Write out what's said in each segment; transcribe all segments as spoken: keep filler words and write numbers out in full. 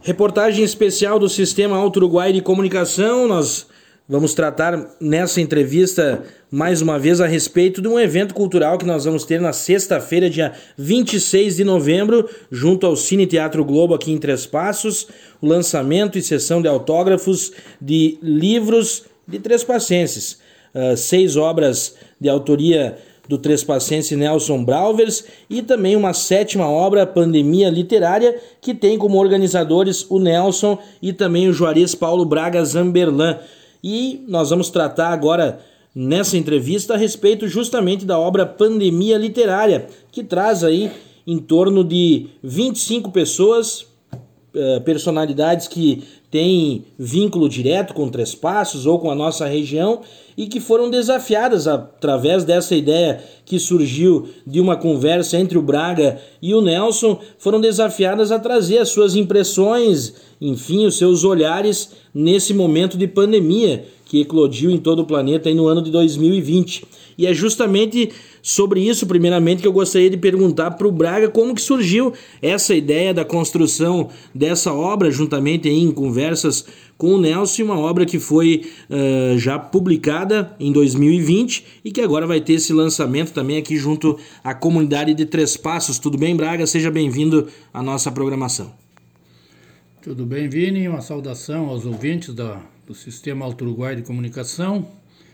Reportagem especial do Sistema Alto Uruguai de Comunicação. Nós vamos tratar nessa entrevista mais uma vez a respeito de um evento cultural que nós vamos ter na sexta-feira, dia vinte e seis de novembro, junto ao Cine Teatro Globo aqui em Três Passos, o lançamento e sessão de autógrafos de livros de trespassenses. Uh, seis obras de autoria do trespassense Nelson Brauvers e também uma sétima obra, Pandemia Literária, que tem como organizadores o Nelson e também o Juarez Paulo Braga Zamberlan. E nós vamos tratar agora nessa entrevista a respeito justamente da obra Pandemia Literária, que traz aí em torno de vinte e cinco pessoas, personalidades que têm vínculo direto com Três Passos ou com a nossa região e que foram desafiadas através dessa ideia que surgiu de uma conversa entre o Braga e o Nelson, foram desafiadas a trazer as suas impressões, enfim, os seus olhares nesse momento de pandemia que eclodiu em todo o planeta aí no ano de dois mil e vinte. E é justamente sobre isso, primeiramente, que eu gostaria de perguntar para o Braga como que surgiu essa ideia da construção dessa obra, juntamente aí em conversas com o Nelson, uma obra que foi uh, já publicada em dois mil e vinte e que agora vai ter esse lançamento também aqui junto à comunidade de Três Passos. Tudo bem, Braga? Seja bem-vindo à nossa programação. Tudo bem, Vini? Uma saudação aos ouvintes da, do Sistema Alto Uruguai de Comunicação.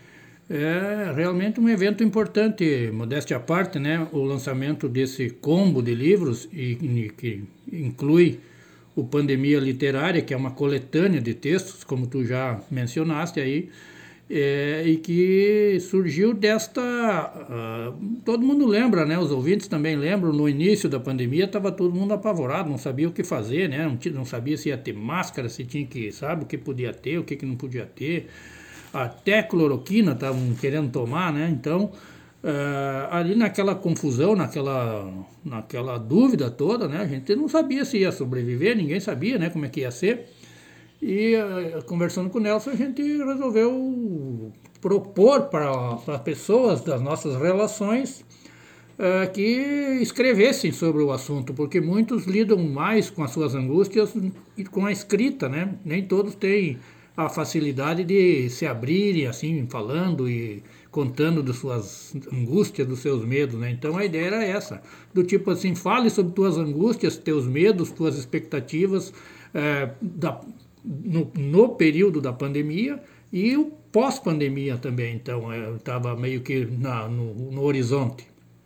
É realmente um evento importante, modéstia à parte, né? O lançamento desse combo de livros e, e, que inclui o Pandemia Literária, que é uma coletânea de textos, como tu já mencionaste aí, é, e que surgiu desta... Uh, todo mundo lembra, né? Os ouvintes também lembram, no início da pandemia estava todo mundo apavorado, não sabia o que fazer, né? Não, tinha, não sabia se ia ter máscara, se tinha que, sabe, o que podia ter, o que, que não podia ter. Até cloroquina estavam querendo tomar, né? Então, uh, ali naquela confusão, naquela, naquela dúvida toda, né? A gente não sabia se ia sobreviver, ninguém sabia, né, como é que ia ser. E uh, conversando com o Nelson, a gente resolveu propor para as pessoas das nossas relações uh, que escrevessem sobre o assunto, porque muitos lidam mais com as suas angústias e com a escrita, né? Nem todos têm a facilidade de se abrirem assim, falando e contando das suas angústias, dos seus medos, né? Então a ideia era essa, do tipo assim, fale sobre tuas angústias, teus medos, tuas expectativas é, da, no, no período da pandemia e o pós-pandemia também, então estava meio que na, no, no horizonte.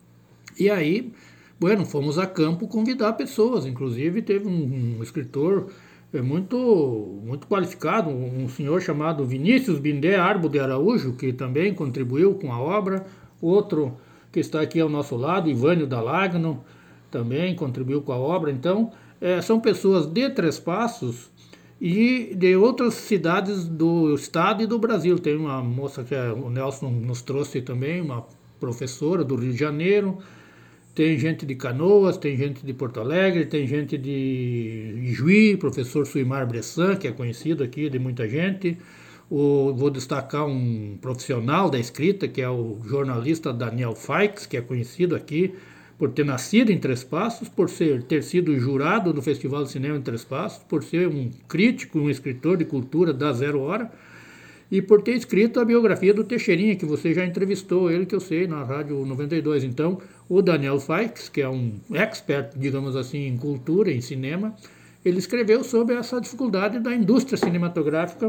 E aí, bueno, fomos a campo convidar pessoas, inclusive teve um, um escritor É muito, muito qualificado, um senhor chamado Vinícius Bindé Arbo de Araújo, que também contribuiu com a obra, outro que está aqui ao nosso lado, Ivânio Dalagno, também contribuiu com a obra. Então, é, são pessoas de Três Passos e de outras cidades do estado e do Brasil. Tem uma moça que é, o Nelson nos trouxe também, uma professora do Rio de Janeiro. Tem gente de Canoas, tem gente de Porto Alegre, tem gente de Juí, professor Suimar Bressan, que é conhecido aqui de muita gente. O, vou destacar um profissional da escrita, que é o jornalista Daniel Faix, que é conhecido aqui por ter nascido em Três Passos, por ser, ter sido jurado do Festival de Cinema em Três Passos, por ser um crítico, um escritor de cultura da Zero Hora, e por ter escrito a biografia do Teixeirinha, que você já entrevistou ele, que eu sei, na Rádio noventa e dois. Então, o Daniel Faix, que é um expert, digamos assim, em cultura, em cinema, ele escreveu sobre essa dificuldade da indústria cinematográfica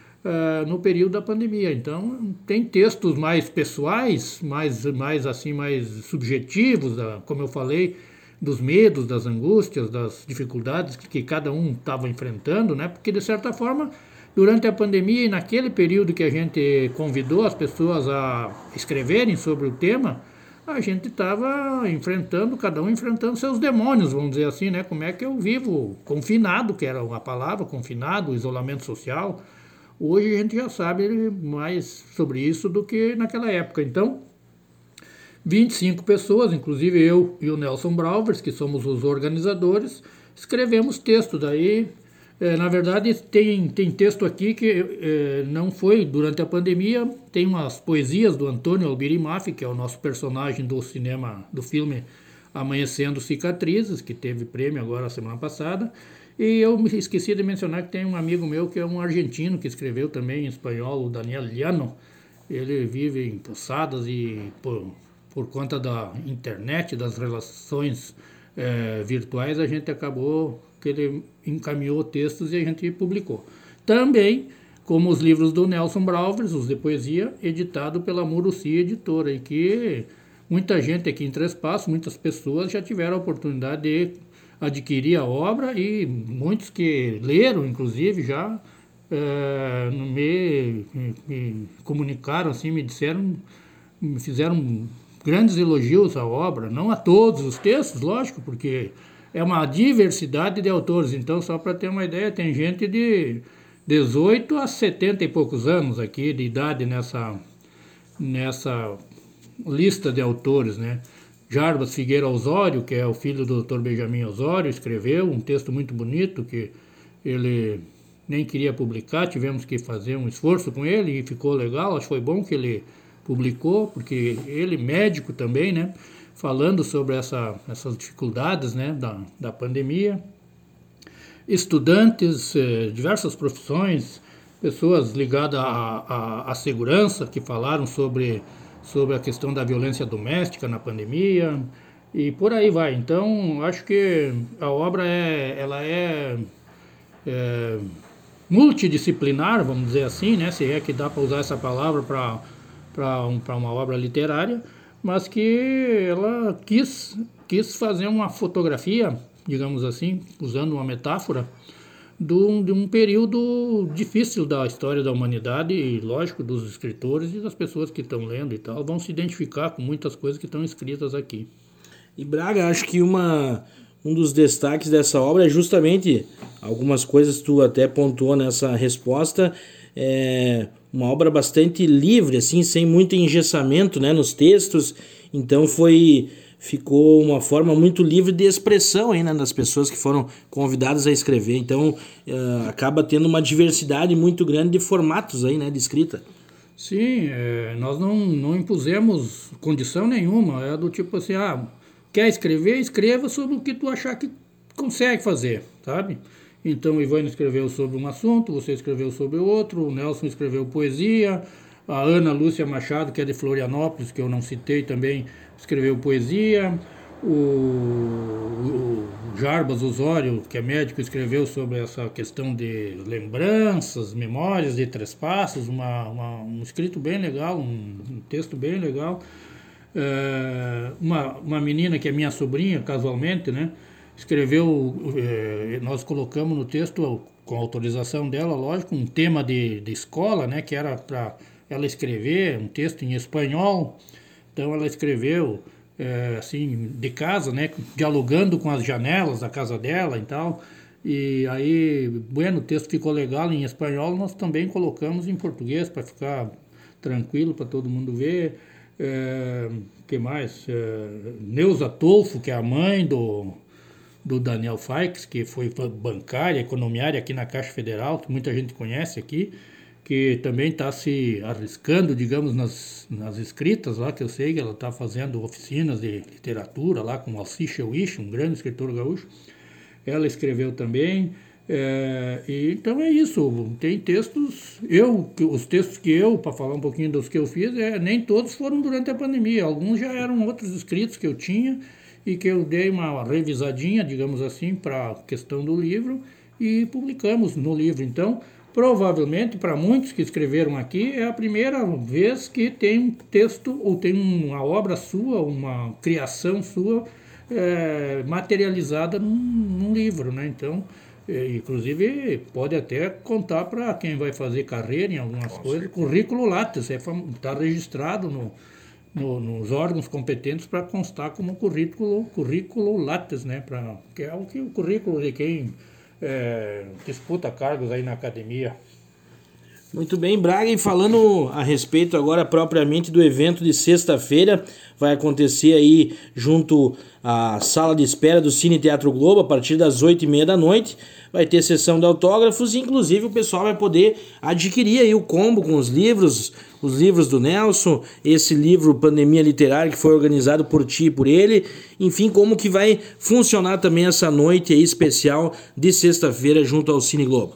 uh, no período da pandemia. Então, tem textos mais pessoais, mais, mais, assim, mais subjetivos, uh, como eu falei, dos medos, das angústias, das dificuldades que, que cada um estava enfrentando, né? Porque, de certa forma, durante a pandemia e naquele período que a gente convidou as pessoas a escreverem sobre o tema, a gente estava enfrentando, cada um enfrentando seus demônios, vamos dizer assim, né? Como é que eu vivo confinado, que era a palavra, confinado, isolamento social. Hoje a gente já sabe mais sobre isso do que naquela época. Então, vinte e cinco pessoas, inclusive eu e o Nelson Brauvers, que somos os organizadores, escrevemos texto daí. É, na verdade, tem, tem texto aqui que é, não foi durante a pandemia, tem umas poesias do Antônio Albirimaf, que é o nosso personagem do cinema, do filme Amanhecendo Cicatrizes, que teve prêmio agora semana passada, E eu me esqueci de mencionar que tem um amigo meu que é um argentino que escreveu também em espanhol, o Daniel Llano. Ele vive em Posadas e por, por conta da internet, das relações é, virtuais, a gente acabou que ele encaminhou textos e a gente publicou. Também, como os livros do Nelson Brauvers, os de poesia, editado pela Muruci Editora, e que muita gente aqui em Três Passos, muitas pessoas já tiveram a oportunidade de adquirir a obra e muitos que leram, inclusive, já é, me, me, me comunicaram, assim, me disseram, me fizeram grandes elogios à obra, não a todos os textos, lógico, porque é uma diversidade de autores. Então, só para ter uma ideia, tem gente de dezoito a setenta e poucos anos aqui de idade nessa, nessa lista de autores, né? Jarbas Figueira Osório, que é o filho do doutor Benjamin Osório, escreveu um texto muito bonito que ele nem queria publicar, tivemos que fazer um esforço com ele e ficou legal. Acho que foi bom que ele publicou, porque ele, médico também, né, falando sobre essa, essas dificuldades, né, da, da pandemia. Estudantes, eh, diversas profissões, pessoas ligadas à, à, à segurança, que falaram sobre sobre a questão da violência doméstica na pandemia, e por aí vai. Então, acho que a obra é, ela é, é multidisciplinar, vamos dizer assim, né? Se é que dá para usar essa palavra para para um, para uma obra literária, mas que ela quis, quis fazer uma fotografia, digamos assim, usando uma metáfora, Do, de um período difícil da história da humanidade e, lógico, dos escritores e das pessoas que estão lendo e tal, vão se identificar com muitas coisas que estão escritas aqui. E Braga, acho que uma, um dos destaques dessa obra é justamente, algumas coisas tu até pontuou nessa resposta, é uma obra bastante livre, assim, sem muito engessamento, né, nos textos, então foi... ficou uma forma muito livre de expressão aí, né, das pessoas que foram convidadas a escrever. Então, uh, acaba tendo uma diversidade muito grande de formatos aí, né, de escrita. Sim, é, nós não, não impusemos condição nenhuma. É do tipo assim, ah, quer escrever? Escreva sobre o que tu achar que consegue fazer, sabe? Então, o Ivone escreveu sobre um assunto, você escreveu sobre outro, o Nelson escreveu poesia, a Ana Lúcia Machado, que é de Florianópolis, que eu não citei também, escreveu poesia, o, o Jarbas Osório, que é médico, escreveu sobre essa questão de lembranças, memórias de Três Passos, uma, uma, um escrito bem legal, um, um texto bem legal. É, uma, uma menina que é minha sobrinha, casualmente, né, escreveu, é, nós colocamos no texto, com autorização dela, lógico, um tema de, de escola, né, que era para ela escrever um texto em espanhol. Então ela escreveu é, assim, de casa, né, dialogando com as janelas da casa dela e tal. E aí, bueno, o texto ficou legal em espanhol, nós também colocamos em português para ficar tranquilo, para todo mundo ver. É, que mais? É, Neuza Tolfo, que é a mãe do, do Daniel Faix, que foi bancária, economiária aqui na Caixa Federal, que muita gente conhece aqui, que também está se arriscando, digamos, nas, nas escritas lá, que eu sei que ela está fazendo oficinas de literatura lá com Alci Cheuich, um grande escritor gaúcho. Ela escreveu também. É, e, então é isso, tem textos, eu, os textos que eu, para falar um pouquinho dos que eu fiz, é, nem todos foram durante a pandemia, alguns já eram outros escritos que eu tinha e que eu dei uma revisadinha, digamos assim, para a questão do livro e publicamos no livro. Então, provavelmente, para muitos que escreveram aqui, é a primeira vez que tem um texto ou tem uma obra sua, uma criação sua é, materializada num, num livro, né? Então, é, inclusive, pode até contar para quem vai fazer carreira em algumas Com coisas, certeza. Currículo Lattes, está é, registrado no, no, nos órgãos competentes para constar como currículo, currículo Lattes, né? Pra, que é o, que, o currículo de quem... É, disputa cargos aí na academia. Muito bem, Braga, e falando a respeito agora propriamente do evento de sexta-feira, vai acontecer aí junto à sala de espera do Cine Teatro Globo a partir das oito e meia da noite, vai ter sessão de autógrafos e inclusive o pessoal vai poder adquirir aí o combo com os livros, os livros do Nelson, esse livro Pandemia Literária que foi organizado por ti e por ele, enfim, como que vai funcionar também essa noite aí especial de sexta-feira junto ao Cine Globo.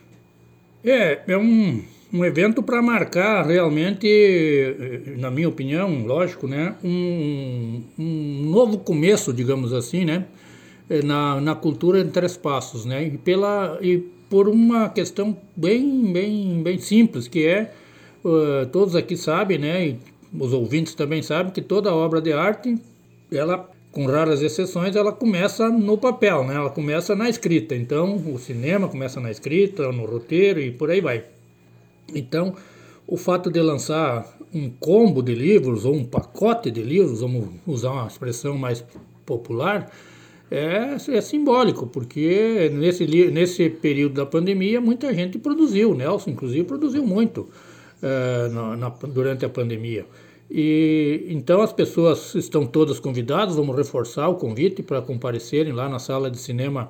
É, é um, um evento para marcar realmente, na minha opinião, lógico, né, um, um novo começo, digamos assim, né, na, na cultura em Três Passos, né, e, pela, e por uma questão bem, bem, bem simples, que é, uh, todos aqui sabem, né, e os ouvintes também sabem, que toda obra de arte, ela, com raras exceções, ela começa no papel, né? Ela começa na escrita. Então, o cinema começa na escrita, no roteiro e por aí vai. Então, o fato de lançar um combo de livros ou um pacote de livros, vamos usar uma expressão mais popular, é, é simbólico, porque nesse, nesse período da pandemia muita gente produziu, o Nelson, inclusive, produziu muito é, na, na, durante a pandemia. E então as pessoas estão todas convidadas, vamos reforçar o convite para comparecerem lá na sala de cinema,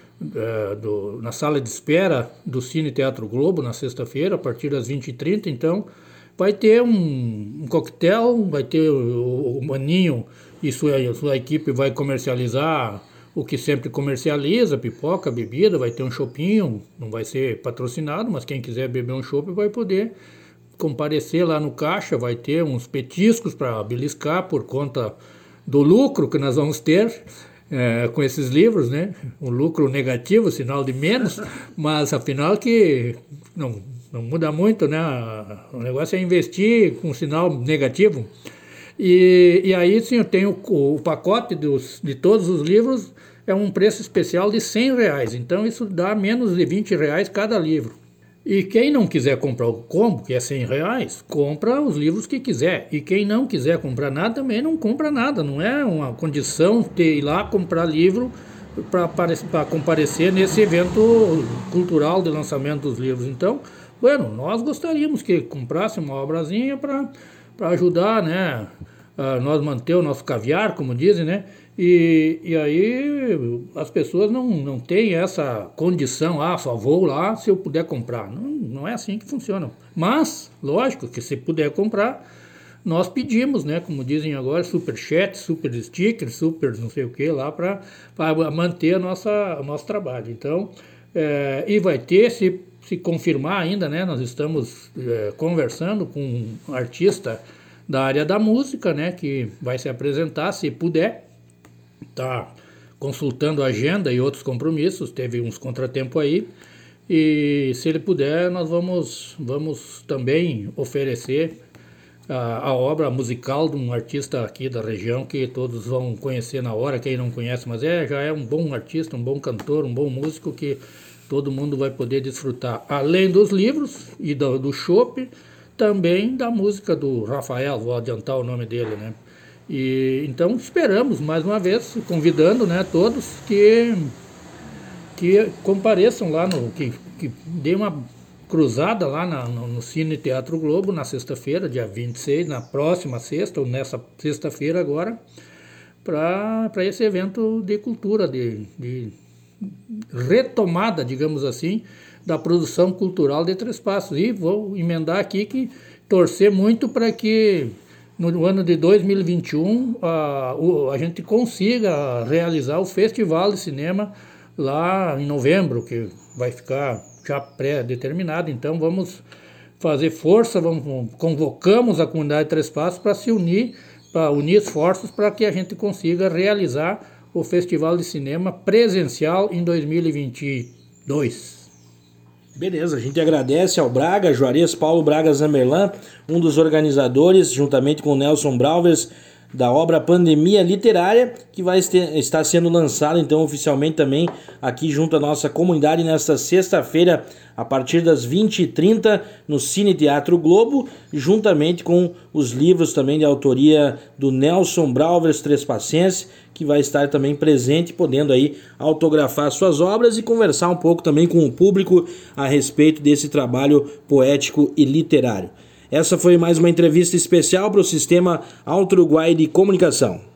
é, do, na sala de espera do Cine Teatro Globo na sexta-feira, a partir das vinte e trinta. Então vai ter um, um coquetel, vai ter o, o Maninho e sua, sua equipe vai comercializar o que sempre comercializa, pipoca, bebida, vai ter um chopinho, não vai ser patrocinado, mas quem quiser beber um chopp vai poder comparecer lá no caixa, vai ter uns petiscos para beliscar por conta do lucro que nós vamos ter é, com esses livros, né? Um lucro negativo, sinal de menos, mas afinal que não, não muda muito, né? O negócio é investir com sinal negativo. E, e aí sim, eu tenho o, o pacote dos, de todos os livros, é um preço especial de cem reais, então isso dá menos de vinte reais cada livro. E quem não quiser comprar o combo, que é cem reais, compra os livros que quiser. E quem não quiser comprar nada, também não compra nada. Não é uma condição ter ir lá comprar livro para comparecer nesse evento cultural de lançamento dos livros. Então, bueno, nós gostaríamos que comprasse uma obrazinha para ajudar, né, a nós manter o nosso caviar, como dizem, né? E, e aí as pessoas não, não têm essa condição, ah, só vou lá se eu puder comprar. Não, não é assim que funciona. Mas, lógico que se puder comprar, nós pedimos, né, como dizem agora, superchat, super sticker, super não sei o que lá, para manter a nossa, o nosso trabalho. Então, é, e vai ter, se, se confirmar ainda, né, nós estamos é, conversando com um artista da área da música, né, que vai se apresentar, se puder. Está consultando a agenda e outros compromissos, teve uns contratempos aí, e se ele puder, nós vamos, vamos também oferecer a, a obra musical de um artista aqui da região, que todos vão conhecer na hora, quem não conhece, mas é, já é um bom artista, um bom cantor, um bom músico, que todo mundo vai poder desfrutar, além dos livros e do, do chopp, também da música do Rafael, vou adiantar o nome dele, né? E, então esperamos mais uma vez, convidando, né, todos que, que compareçam lá, no, que, que dêem uma cruzada lá na, no, no Cine Teatro Globo na sexta-feira, dia vinte e seis, na próxima sexta, ou nessa sexta-feira agora, para esse evento de cultura, de, de retomada, digamos assim, da produção cultural de Três Passos. E vou emendar aqui que torcer muito para que no ano de dois mil e vinte e um, a, a gente consiga realizar o Festival de Cinema lá em novembro, que vai ficar já pré-determinado. Então vamos fazer força, vamos, convocamos a comunidade de Três Passos para se unir, para unir esforços para que a gente consiga realizar o Festival de Cinema presencial em dois mil e vinte e dois. Beleza, a gente agradece ao Braga, Juarez Paulo Braga Zamberlan, um dos organizadores, juntamente com o Nelson Brauvers, da obra Pandemia Literária, que vai estar sendo lançada então oficialmente também aqui junto à nossa comunidade nesta sexta-feira, a partir das vinte e trinta no Cine Teatro Globo, juntamente com os livros também de autoria do Nelson Brauvers Trespacense, que vai estar também presente, podendo aí autografar suas obras e conversar um pouco também com o público a respeito desse trabalho poético e literário. Essa foi mais uma entrevista especial para o Sistema Alto Uruguai de Comunicação.